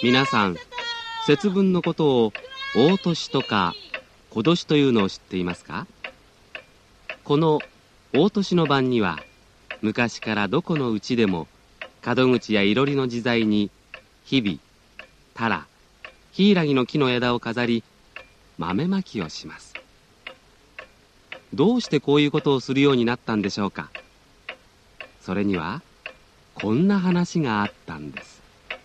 皆さん、節分のことを大年とか小年というのを知っていますか？この大年の晩には、昔からどこのうちでも門口やいろりの自在に日々、タラ、ヒイラギの木の枝を飾り、豆まきをします。どうしてこういうことをするようになったんでしょうか。それにはこんな話があったんです。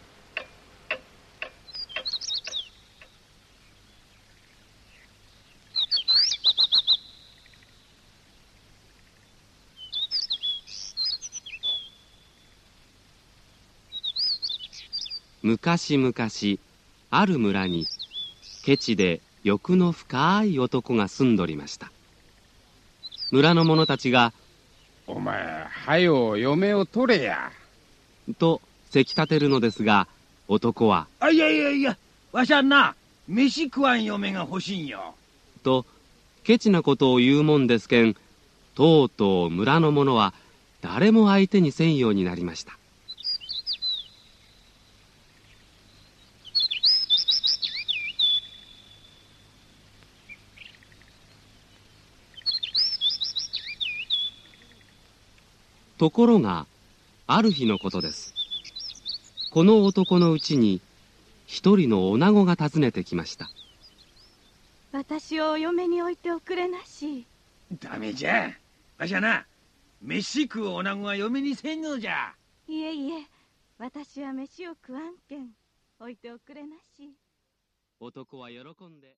昔々、ある村にケチで欲の深い男が住んどりました。村の者たちがお前、はよ嫁を取れやとせき立てるのですが、男はいや、わしゃな、飯食わん嫁が欲しいんよ。 とケチなことを言うもんですけん、とうとう村の者は誰も相手にせんようになりました。ところが、ある日のことです。この男のうちに一人の女子が訪ねてきました。 私をお嫁に置いておくれなし。 ダメじゃ。わしゃな、飯食う女子は嫁にせんのじゃ。 いえ、私は飯を食わんけん置いておくれなし。 男は喜んで